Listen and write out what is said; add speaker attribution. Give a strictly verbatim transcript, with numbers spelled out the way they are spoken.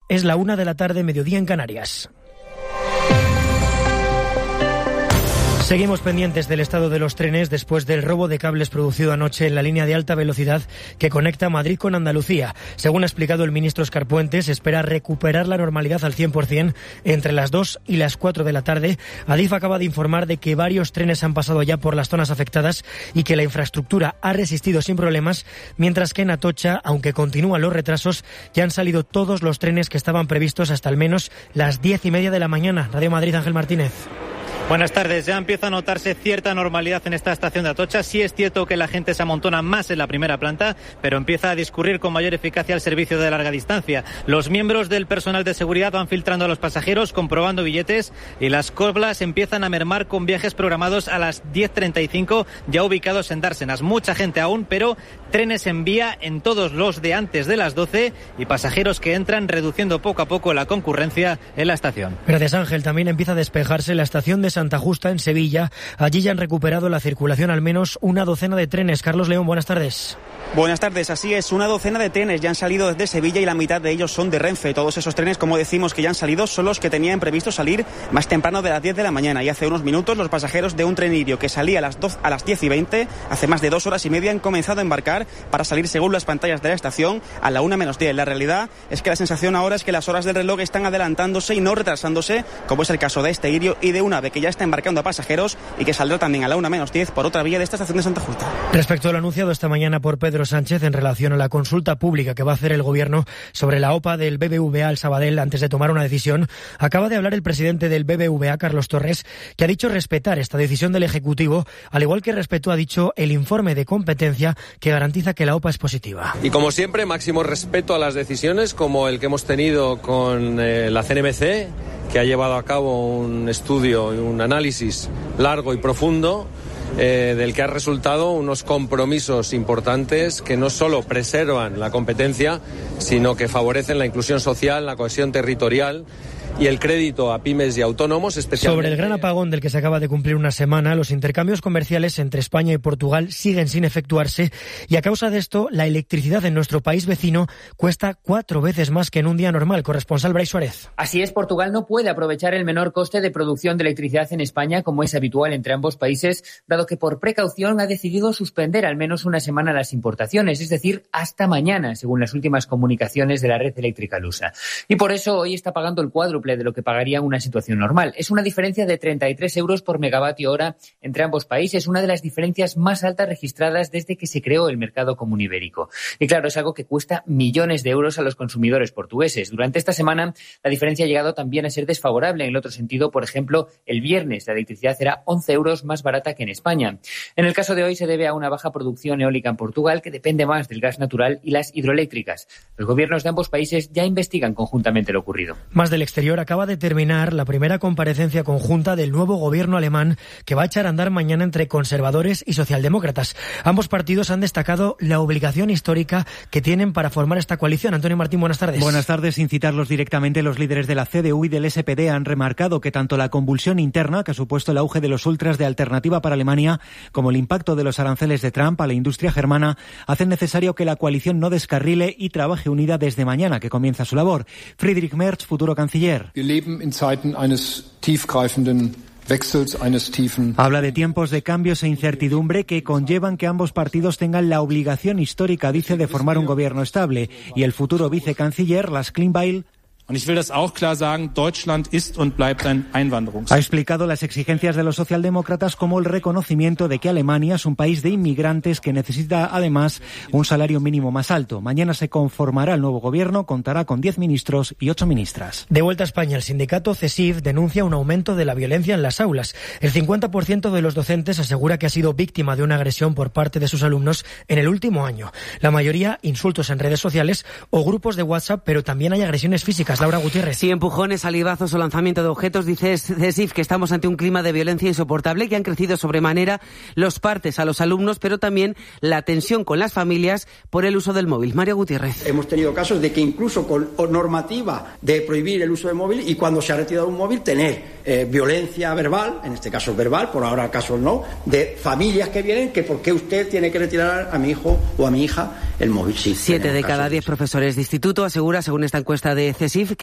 Speaker 1: Es la una de la tarde, mediodía en Canarias. Seguimos pendientes del estado de los trenes después del robo de cables producido anoche en la línea de alta velocidad que conecta Madrid con Andalucía. Según ha explicado el ministro Óscar Puente, se espera recuperar la normalidad al cien por ciento entre las dos y las cuatro de la tarde. Adif acaba de informar de que varios trenes han pasado ya por las zonas afectadas y que la infraestructura ha resistido sin problemas, mientras que en Atocha, aunque continúan los retrasos, ya han salido todos los trenes que estaban previstos hasta al menos las diez y media de la mañana. Radio Madrid, Ángel Martínez.
Speaker 2: Buenas tardes. Ya empieza a notarse cierta normalidad en esta estación de Atocha. Sí es cierto que la gente se amontona más en la primera planta, pero empieza a discurrir con mayor eficacia el servicio de larga distancia. Los miembros del personal de seguridad van filtrando a los pasajeros, comprobando billetes, y las colas empiezan a mermar con viajes programados a las diez treinta y cinco, ya ubicados en Dársenas. Mucha gente aún, pero trenes en vía en todos los de antes de las doce y pasajeros que entran, reduciendo poco a poco la concurrencia en la estación.
Speaker 1: Gracias, Ángel. También empieza a despejarse la estación de Santa Justa en Sevilla. Allí ya han recuperado la circulación al menos una docena de trenes. Carlos León, buenas tardes.
Speaker 3: Buenas tardes, así es, una docena de trenes ya han salido desde Sevilla y la mitad de ellos son de Renfe. Todos esos trenes, como decimos, que ya han salido son los que tenían previsto salir más temprano de las diez de la mañana. Y hace unos minutos los pasajeros de un tren irio que salía a las, dos, a las diez y veinte, hace más de dos horas y media, han comenzado a embarcar para salir, según las pantallas de la estación, a la una menos diez. La realidad es que la sensación ahora es que las horas del reloj están adelantándose y no retrasándose, como es el caso de este irio y de un AVE que ya está embarcando a pasajeros y que saldrá también a la una menos diez por otra vía de esta estación de Santa Justa.
Speaker 1: Respecto a lo anunciado esta mañana por Pedro Sánchez en relación a la consulta pública que va a hacer el Gobierno sobre la OPA del B B V A al Sabadell antes de tomar una decisión, acaba de hablar el presidente del B B V A, Carlos Torres, que ha dicho respetar esta decisión del Ejecutivo, al igual que respetó, ha dicho, el informe de competencia que garantiza que la OPA es positiva.
Speaker 4: Y como siempre, máximo respeto a las decisiones, como el que hemos tenido con eh, la C N M C, que ha llevado a cabo un estudio y un análisis largo y profundo, eh, del que ha resultado unos compromisos importantes que no solo preservan la competencia, sino que favorecen la inclusión social, la cohesión territorial y el crédito a pymes y autónomos, especialmente.
Speaker 1: Sobre el gran apagón del que se acaba de cumplir una semana, los intercambios comerciales entre España y Portugal siguen sin efectuarse y a causa de esto la electricidad en nuestro país vecino cuesta cuatro veces más que en un día normal. Corresponsal Brais Suárez.
Speaker 5: Así es, Portugal no puede aprovechar el menor coste de producción de electricidad en España, como es habitual entre ambos países, dado que por precaución ha decidido suspender al menos una semana las importaciones, es decir, hasta mañana, según las últimas comunicaciones de la red eléctrica lusa. Y por eso hoy está pagando el cuádruple de lo que pagaría en una situación normal. Es una diferencia de treinta y tres euros por megavatio hora entre ambos países, una de las diferencias más altas registradas desde que se creó el mercado común ibérico. Y claro, es algo que cuesta millones de euros a los consumidores portugueses. Durante esta semana, la diferencia ha llegado también a ser desfavorable. En el otro sentido, por ejemplo, el viernes la electricidad era once euros más barata que en España. En el caso de hoy se debe a una baja producción eólica en Portugal, que depende más del gas natural y las hidroeléctricas. Los gobiernos de ambos países ya investigan conjuntamente lo ocurrido.
Speaker 1: Más del exterior, acaba de terminar la primera comparecencia conjunta del nuevo gobierno alemán que va a echar a andar mañana entre conservadores y socialdemócratas. Ambos partidos han destacado la obligación histórica que tienen para formar esta coalición. Antonio Martín, buenas tardes.
Speaker 6: Buenas tardes. Sin citarlos directamente, los líderes de la C D U y del S P D han remarcado que tanto la convulsión interna que ha supuesto el auge de los ultras de Alternativa para Alemania como el impacto de los aranceles de Trump a la industria germana hacen necesario que la coalición no descarrile y trabaje unida desde mañana, que comienza su labor. Friedrich Merz, futuro canciller. Habla de tiempos de cambios e incertidumbre que conllevan que ambos partidos tengan la obligación histórica, dice, de formar un gobierno estable. Y el futuro vicecanciller, Lars Klingbeil, ha explicado las exigencias de los socialdemócratas como el reconocimiento de que Alemania es un país de inmigrantes que necesita además un salario mínimo más alto. Mañana se conformará el nuevo gobierno, contará con diez ministros y ocho ministras.
Speaker 1: De vuelta a España, el sindicato CESIF denuncia un aumento de la violencia en las aulas. El cincuenta por ciento de los docentes asegura que ha sido víctima de una agresión por parte de sus alumnos en el último año. La mayoría insultos en redes sociales o grupos de WhatsApp, pero también hay agresiones físicas. Laura Gutiérrez.
Speaker 7: Sí, empujones, salivazos o lanzamiento de objetos. Dice CESIF que estamos ante un clima de violencia insoportable, que han crecido sobremanera los partes a los alumnos, pero también la tensión con las familias por el uso del móvil. María Gutiérrez.
Speaker 8: Hemos tenido casos de que incluso con normativa de prohibir el uso del móvil y cuando se ha retirado un móvil tener eh, violencia verbal, en este caso verbal, por ahora casos no, de familias que vienen que por qué usted tiene que retirar a mi hijo o a mi hija el móvil. Sí,
Speaker 7: Siete de cada diez profesores de instituto asegura, según esta encuesta de CESIF,